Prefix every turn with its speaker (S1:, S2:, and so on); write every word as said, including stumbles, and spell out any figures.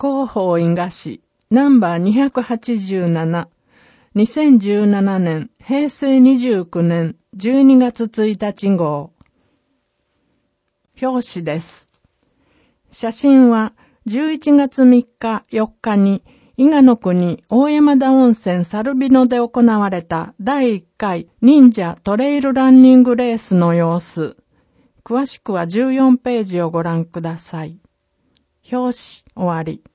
S1: 広報印賀市ナンバーにひゃくはちじゅうなな、にせんじゅうななねんへいせいにじゅうきゅうねんじゅうにがつついたち号。表紙です。写真はじゅういちがつみっかよっかに伊賀の国大山田温泉サルビノで行われただいいっかい忍者トレイルランニングレースの様子。詳しくはじゅうよんページをご覧ください。表紙終わり。